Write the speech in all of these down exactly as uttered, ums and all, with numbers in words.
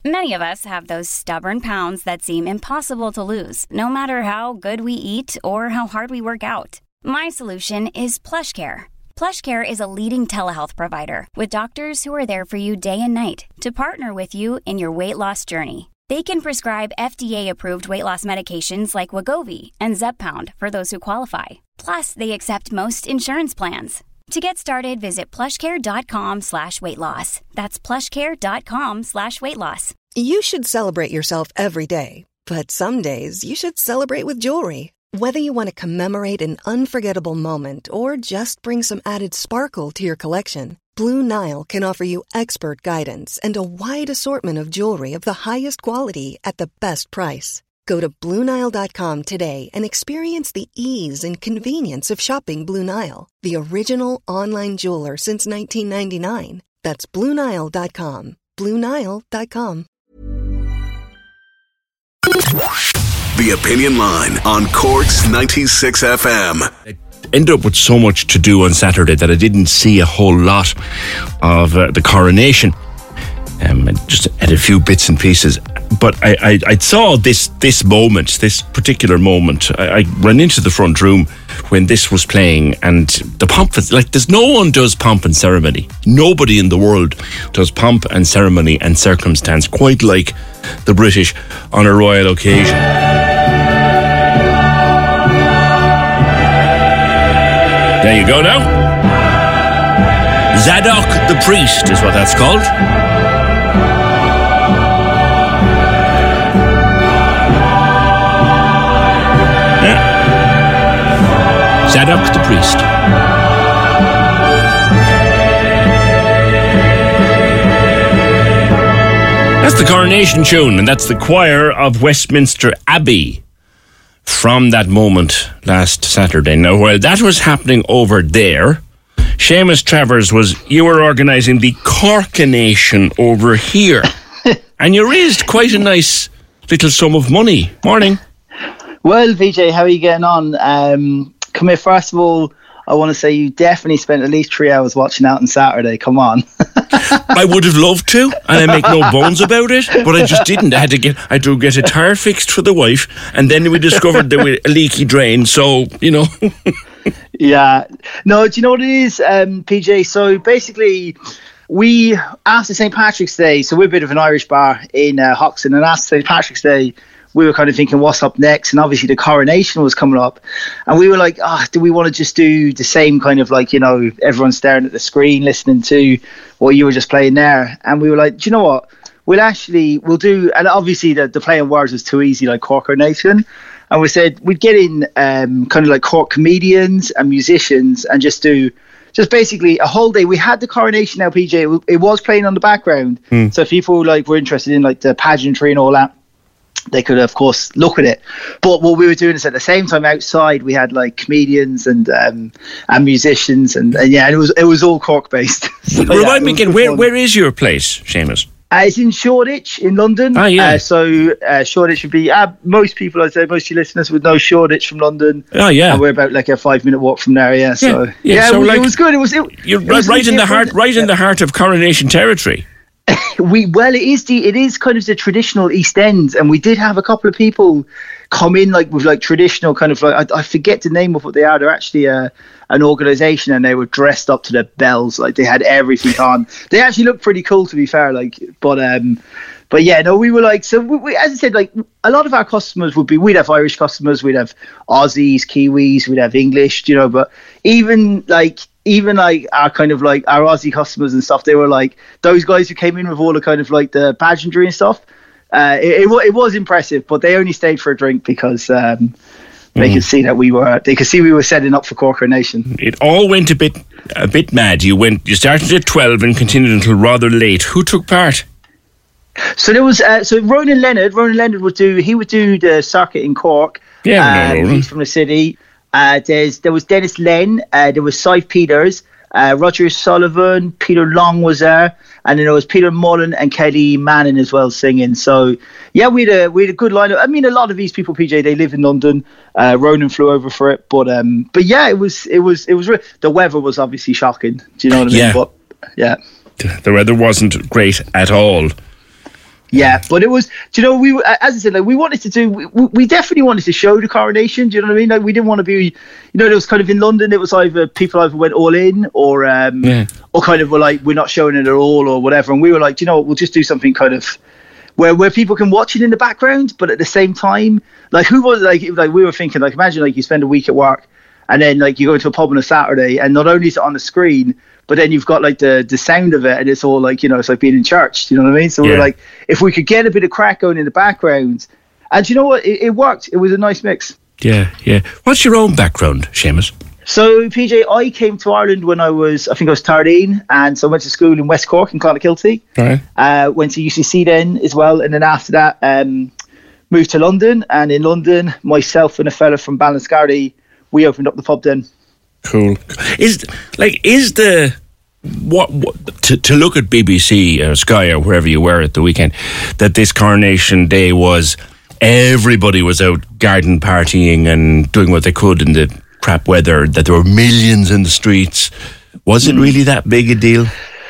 Many of us have those stubborn pounds that seem impossible to lose, no matter how good we eat or how hard we work out. My solution is PlushCare. PlushCare is a leading telehealth provider with doctors who are there for you day and night to partner with you in your weight loss journey. They can prescribe F D A-approved weight loss medications like Wegovy and Zepbound for those who qualify. Plus, they accept most insurance plans. To get started, visit plushcare.com slash weight loss. That's plushcare.com slash weight loss. You should celebrate yourself every day, but some days you should celebrate with jewelry. Whether you want to commemorate an unforgettable moment or just bring some added sparkle to your collection, Blue Nile can offer you expert guidance and a wide assortment of jewelry of the highest quality at the best price. Go to Blue Nile dot com today and experience the ease and convenience of shopping Blue Nile, the original online jeweler since nineteen ninety-nine. That's Blue Nile dot com. Blue Nile dot com. The Opinion Line on Cork's ninety-six F M. I ended up with so much to do on Saturday that I didn't see a whole lot of uh, the coronation. Um, just had a few bits and pieces. But I, I, I saw this this moment, this particular moment. I, I ran into the front room when this was playing, and the pomp, like, there's no one does pomp and ceremony. Nobody in the world does pomp and ceremony and circumstance quite like the British on a royal occasion. There you go now. Zadok the priest is what that's called. Zadok the priest. That's the coronation tune, and that's the choir of Westminster Abbey from that moment last Saturday. Now, while that was happening over there, Seamus Travers was, you were organising the Corkination over here. And you raised quite a nice little sum of money. Morning. Well, V J, how are you getting on? Um, come here, first of all, I want to say you definitely spent at least three hours watching out on Saturday. Come on. I would have loved to, and I make no bones about it, but I just didn't. I had to get, I had to get a tyre fixed for the wife, and then we discovered there was a leaky drain, so, you know. Yeah. No, do you know what it is, um, P J? So basically, we, after Saint Patrick's Day, so we're a bit of an Irish bar in uh, Hoxton, and after Saint Patrick's Day, we were kind of thinking, what's up next? And obviously the coronation was coming up. And we were like, ah, oh, do we want to just do the same kind of, like, you know, everyone staring at the screen, listening to what you were just playing there? And we were like, do you know what? We'll actually, we'll do, and obviously the, the play on words was too easy, like Corkination. And we said we'd get in um, kind of like Cork comedians and musicians and just do, just basically a whole day. We had the coronation now, P J. It was playing on the background. Mm. So if people like were interested in like the pageantry and all that, they could, of course, look at it. But what we were doing is at the same time outside, we had like comedians and um, and musicians, and, and yeah, it was it was all Cork based. So, Remind yeah, me again, where where is your place, Seamus? Uh, it's in Shoreditch in London. Ah, yeah. Uh, so uh, Shoreditch would be, uh, most people, I'd say, most of your listeners would know Shoreditch from London. Oh, yeah. And we're about like a five minute walk from there, yeah. So yeah, yeah, yeah so it, like, it was good. It was. It, you're it was right in the heart, different. right in the heart of coronation territory. we well, it is the it is kind of the traditional East End, and we did have a couple of people come in like with like traditional kind of like I, I forget the name of what they are. They're actually uh, an organisation, and they were dressed up to the bells, like they had everything on. They actually looked pretty cool, to be fair. Like, but um, but yeah, no, we were like so. We, we, as I said, like a lot of our customers would be we'd have Irish customers, we'd have Aussies, Kiwis, we'd have English, you know. But even like. Even like our kind of like our Aussie customers and stuff, they were like those guys who came in with all the kind of like the pageantry and stuff. Uh, it, it, it was impressive, but they only stayed for a drink because um, they mm. could see that we were. They could see we were setting up for Corkination. It all went a bit a bit mad. You went. You started at twelve and continued until rather late. Who took part? So there was uh, so Ronan Leonard. Ronan Leonard would do. He would do the circuit in Cork. Yeah, um, no, no, he's from the city. Uh, there's there was Dennis Len, uh, there was Sive Peters, uh, Roger Sullivan, Peter Long was there, and then there was Peter Mullen and Kelly Manning as well singing. So yeah, we had a we had a good lineup. I mean, a lot of these people, P J, they live in London. Uh, Ronan flew over for it, but um, but yeah, it was it was it was re- the weather was obviously shocking. Do you know what I mean? Yeah. But yeah, The weather wasn't great at all. Yeah, but it was, do you know, we, as I said, like, we wanted to do, we, we definitely wanted to show the coronation. Do you know what I mean? Like, we didn't want to be, you know, it was kind of in London, it was either people either went all in or, um, yeah. or kind of were like, we're not showing it at all or whatever. And we were like, do you know what, we'll just do something kind of where, where people can watch it in the background, but at the same time, like, who was, like, like we were thinking, like, imagine, like, you spend a week at work and then, like, you go to a pub on a Saturday and not only is it on the screen, but then you've got like the, the sound of it and it's all like, you know, it's like being in church. Do you know what I mean? So yeah. we're like, if we could get a bit of crack going in the background. And you know what? It, it worked. It was a nice mix. Yeah, yeah. What's your own background, Seamus? So, P J, I came to Ireland when I was, I think I was thirteen. And so I went to school in West Cork in Clonakilty. Right. Uh, went to U C C then as well. And then after that, um, moved to London. And in London, myself and a fella from Ballinscardy, we opened up the pub then. Cool. Is like is the what, what to to look at B B C or Sky or wherever you were at the weekend that this Coronation Day was everybody was out garden partying and doing what they could in the crap weather, that there were millions in the streets. Was it really that big a deal?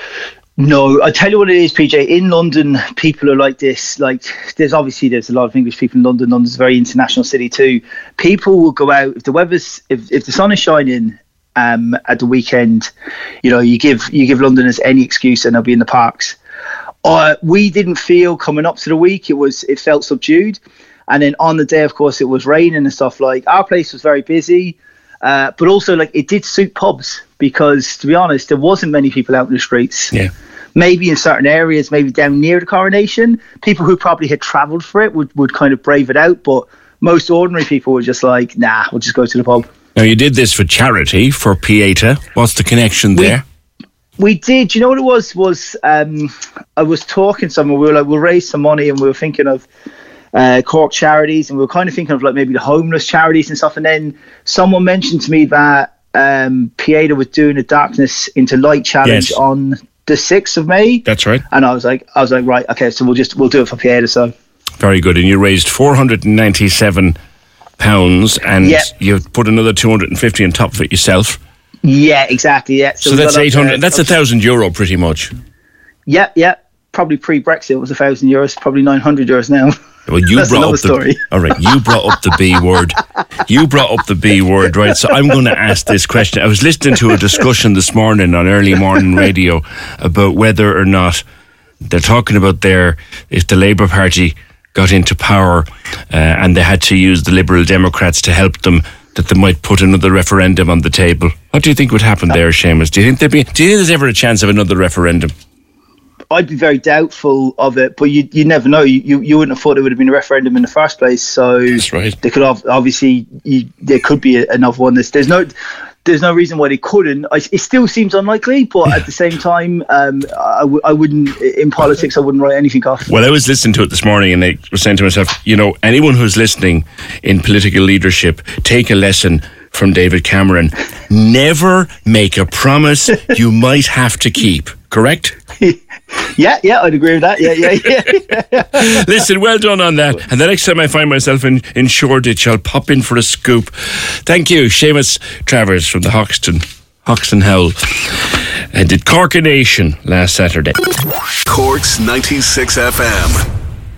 No, I tell you what it is, P J. In London, people are like this. Like, there's obviously there's a lot of English people in London. London's a very international city too. People will go out if the weather's if, if the sun is shining um, at the weekend. You know, you give you give Londoners any excuse and they'll be in the parks. Uh, we didn't feel coming up to the week. It was it felt subdued, and then on the day, of course, it was raining and stuff. Like, our place was very busy. Uh, but also, like, it did suit pubs because, to be honest, there wasn't many people out in the streets. Yeah. Maybe in certain areas, maybe down near the Coronation, people who probably had travelled for it would, would kind of brave it out. But most ordinary people were just like, nah, we'll just go to the pub. Now, you did this for charity, for Pieta. What's the connection there? We, we did. You know what it was? Was um, I was talking to someone. We were like, we'll raise some money, and we were thinking of Uh, Cork charities, and we were kind of thinking of like maybe the homeless charities and stuff. And then someone mentioned to me that um, Pieta was doing a Darkness into Light challenge yes. on the sixth of May. That's right. And I was like, I was like, right, okay, so we'll just we'll do it for Pieta. So very good. And you raised four hundred and ninety-seven pounds, and yep. you put another two hundred and fifty on top of it yourself. Yeah, exactly. Yeah. So, so that's eight hundred. Uh, that's a thousand euro, pretty much. Yeah, yeah. Probably pre-Brexit it was a thousand euros. Probably nine hundred euros now. Well, you That's brought up the story. all right. You brought up the B word. You brought up the B word, right? So I'm going to ask this question. I was listening to a discussion this morning on early morning radio about whether or not they're talking about their if the Labour Party got into power uh, and they had to use the Liberal Democrats to help them, that they might put another referendum on the table. What do you think would happen there, Seamus? Do you think there'd be? Do you think there's ever a chance of another referendum? I'd be very doubtful of it, but you you never know. You, you you wouldn't have thought it would have been a referendum in the first place. So that's right. They could have, obviously you, there could be another one. There's, there's no there's no reason why they couldn't. I, it still seems unlikely, but at the same time, um, I, w- I wouldn't in politics. I wouldn't write anything off. Well, I was listening to it this morning, and I was saying to myself, you know, anyone who's listening in political leadership, take a lesson from David Cameron. Never make a promise you might have to keep. Correct? Yeah, yeah, I'd agree with that. Yeah, yeah, yeah. Listen, well done on that. And the next time I find myself in, in Shoreditch, I'll pop in for a scoop. Thank you, Seamus Travers from the Hoxton, Hoxton Howl. And did Cork-a-Nation last Saturday. Cork's ninety-six F M.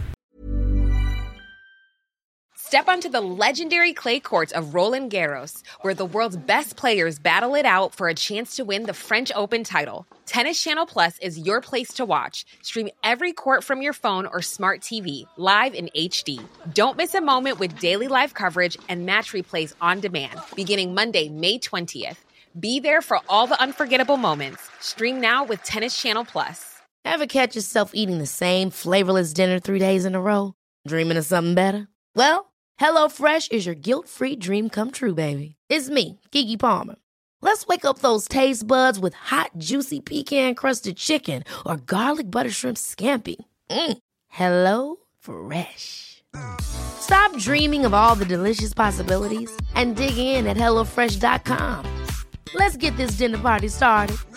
Step onto the legendary clay courts of Roland Garros, where the world's best players battle it out for a chance to win the French Open title. Tennis Channel Plus is your place to watch. Stream every court from your phone or smart T V, live in H D. Don't miss a moment with daily live coverage and match replays on demand, beginning Monday, May twentieth. Be there for all the unforgettable moments. Stream now with Tennis Channel Plus. Ever catch yourself eating the same flavorless dinner three days in a row? Dreaming of something better? Well, HelloFresh is your guilt-free dream come true, baby. It's me, Keke Palmer. Let's wake up those taste buds with hot, juicy pecan-crusted chicken or garlic butter shrimp scampi. Mm. Hello Fresh. Stop dreaming of all the delicious possibilities and dig in at hello fresh dot com. Let's get this dinner party started.